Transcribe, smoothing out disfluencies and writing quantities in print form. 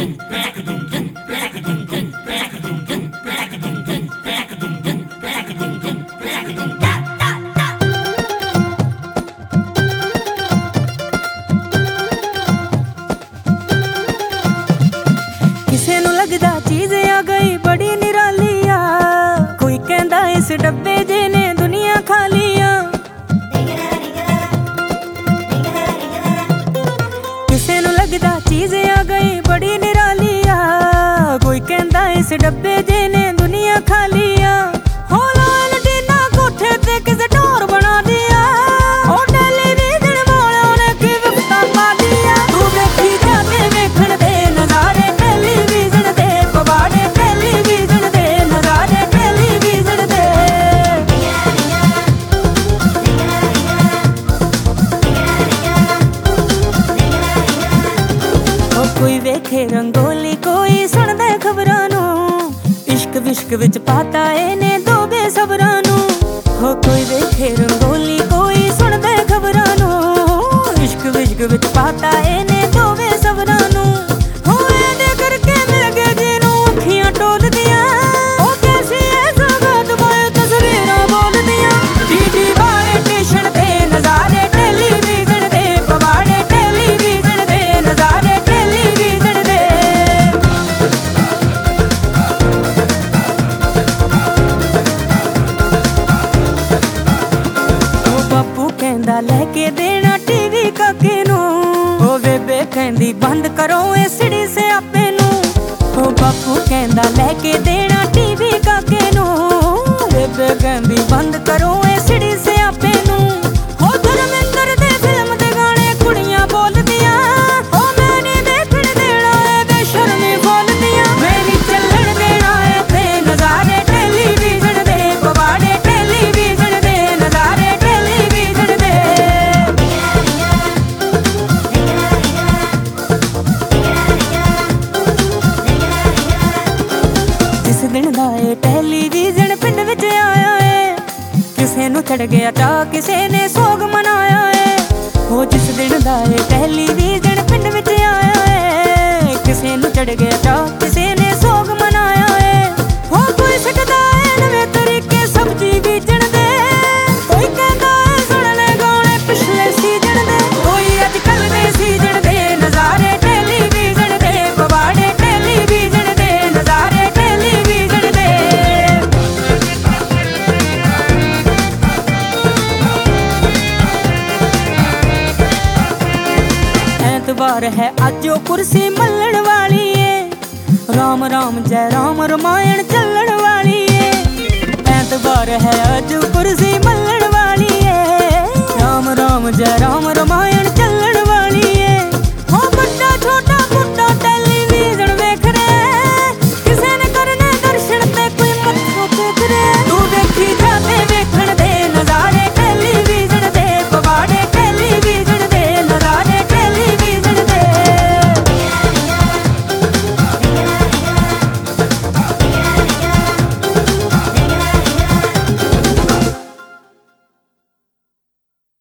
ਕਿਸੇ ਨੂੰ ਲੱਗਦਾ ਚੀਜ਼ ਆ ਗਈ ਬੜੀ ਨਿਰਾਲੀ ਆ, ਕੋਈ ਕਹਿੰਦਾ ਇਸ ਡੱਬੇ ਜੇ ਨੇ ਦੁਨੀਆ ਖਾਲੀ ਆ। ਕਿਸੇ ਨੂੰ ਲੱਗਦਾ ਚੀਜ਼ ਆ ਗਈ ਬੜੀ ਨਿਰਾਲੀ ਆ, ਕੋਈ ਕਹਿੰਦਾ ਇਸ ਡੱਬੇ ਜੇ ਨੇ ਦੁਨੀਆ ਖਾਲੀ ਆ। ਹੋ ਲਾਲ ਟੀਨਾ ਕੋਠੇ ਤੇ ਕਿਸੇ ਢੋਰ ਬਣਾ ਦਿਆ, ਉਹ ਟੈਲੀਵਿਜ਼ਨ ਵਾਲਿਆਂ ਨੇ ਕੀ ਵਿਪਤਾ ਪਾ ਲਿਆ। ਤੂੰ ਵੇਖੀ ਜਾਂਦੇ ਵੇਖਣ ਦੇ ਨਜ਼ਾਰੇ ਟੈਲੀਵਿਜ਼ਨ ਦੇ, ਪਵਾੜੇ ਟੈਲੀਵਿਜ਼ਨ ਦੇ ਨਜ਼ਾਰੇ ਟੈਲੀਵਿਜ਼ਨ ਦੇ। ਉਹ ਕੋਈ ਵੇਖੇ ਰੰਗੋਲੀ, ਕੋਈ ਸੁਣਦਾ ਖਬਰਾਂ ਨੂੰ, ਇਸ਼ਕ ਵਿਸ਼ਕ ਵਿੱਚ ਪਾਤਾ ਇਹਨੇ ਦੋ ਬੇਸਬਰਾਂ ਨੂੰ। ਹੋ ਕੋਈ ਵੇਖੇ ਰੰਗੋਲੀ, ਕੋਈ ਸੁਣਦਾ ਖਬਰਾਂ ਨੂੰ, ਇਸ਼ਕ ਵਿਸ਼ਕ ਵਿੱਚ ਪਾਤਾ ਇਹਨੇ ਦੋ ਬੇਸਬਰਾਂ ਨੂੰ। ਹੋ ਇਹਦੇ ਕਰਕੇ ਮਿਲ ਗਏ ਜਿਹਨੂੰ ਅੱਖੀਆਂ ਟੋਲਦੀਆਂ, ਉਹ ਕੈਸੀ ਐ ਸਗਤ ਬਾਏ ਤਸਵੀਰਾਂ ਬੋਲਦੀਆਂ। ਟੀਵੀ ਵਾਲੇ ਸਟੇਸ਼ਨ ਤੇ ਨਜ਼ਾਰੇ ਟੈਲੀਵਿਜ਼ਨ ਦੇ, ਪਵਾੜੇ ਟੈਲੀਵਿਜ਼ਨ ਦੇ ਨਜ਼ਾਰੇ ਟੈਲੀਵਿਜ਼ਨ ਦੇ। ਉਹ ਬਾਪੂ ਕਹਿੰਦਾ ਲੈ ਕੇ ਦੇਣਾ ਟੀਵੀ ਕਾਕੇ ਨੂੰ, ਉਹ ਬੇਬੇ ਕਹਿੰਦੀ ਬੰਦ ਕਰੋ ਐਸੜੀ ਸਿਆਪੇ ਨੂੰ। ਉਹ ਬਾਪੂ ਕਹਿੰਦਾ ਲੈ ਕੇ ਦੇਣਾ ਟੀਵੀ ਕਾਕੇ ਨੂੰ, ਬੇਬੇ ਕਹਿੰਦੀ ਬੰਦ ਕਰੋ ਐਸੜੀ ਸਿਆਪੇ ਨੂੰ। ਹੋ ਧਰਮਿੰਦਰ ਦੇ ਫਿਲਮ ਦੇ ਗਾਣੇ ਕੁੜੀਆਂ ਬੋਲਦੀਆਂ, ਉਹ ਮੈਂ ਨਹੀਂ ਦੇਖਣ ਦੇਣਾ ਇਹ ਬੇਸ਼ਰਮੀ ਬੋਲਦੀਆਂ। ਮੈਂ ਨਹੀਂ ਚੱਲਣ ਦੇਣਾ ਇੱਥੇ ਨਜ਼ਾਰੇ ਟੈਲੀਵਿਜ਼ਨ ਦੇ, ਪਵਾੜੇ ਟੈਲੀਵਿਜ਼ਨ ਦੇ ਨਜ਼ਾਰੇ ਟੈਲੀਵਿਜ਼ਨ ਦੇ। ਜਿਸ ਦਿਨ ਦਾ ਇਹ ਟੈਲੀਵਿਜ਼ਨ ਪਿੰਡ ਵਿੱਚ ਆਇਆ ਏ, ਕਿਸੇ ਨੂੰ ਚੜ ਗਿਆ ਚਾਅ ਕਿਸੇ ਨੇ ਸੋਗ ਮਨਾਇਆ ਏ। ਹੋ ਜਿਸ ਦਿਨ ਦਾ ਇਹ ਟੈਲੀਵਿਜ਼ਨ ਪਿੰਡ ਵਿੱਚ ਆਇਆ ਏ, ਕਿਸੇ ਨੂੰ ਚੜ ਗਿਆ ਚਾਅ ਕਿਸੇ ਨੇ ਸੋਗ ਮਨਾਇਆ ਏ। ਹੋ ਕੋਈ ਸਿੱਖਦਾ ਏ ਨਵੇਂ ਤਰੀਕੇ ਸਬਜ਼ੀ ਬੀਜਣ ਦੇ, ਕੋਈ ਕਹਿੰਦਾ ਏ ਸੁਣ ਲੈ ਗਾਣੇ ਪਿਛਲੇ ਸੀਜ਼ਨ ਦੇ। ਕੋਈ ਅੱਜ ਕੱਲ੍ਹ ਦੇ ਸੀਜ਼ਨ ਦੇ ਨਜ਼ਾਰੇ ਟੈਲੀਵਿਜ਼ਨ ਦੇ, ਪਵਾੜੇ ਟੈਲੀਵਿਜ਼ਨ ਦੇ ਨਜ਼ਾਰੇ ਟੈਲੀਵਿਜ਼ਨ ਦੇ। ਐਤਵਾਰ ਹੈ ਅੱਜ ਉਹ ਕੁਰਸੀ ਮੱਲਣ ਵਾਲੀ ਏ, ਰਾਮ ਰਾਮ ਜੈ ਰਾਮ ਰਮਾਇਣ ਚੱਲਣ ਵਾਲੀ ਏ। ਐਤਵਾਰ ਹੈ ਅੱਜ ਕੁਰਸੀ ਮੱਲਣ ਵਾਲੀ ਏ, ਰਾਮ ਰਾਮ ਜੈ ਰਾਮ ਰਮਾਇਣ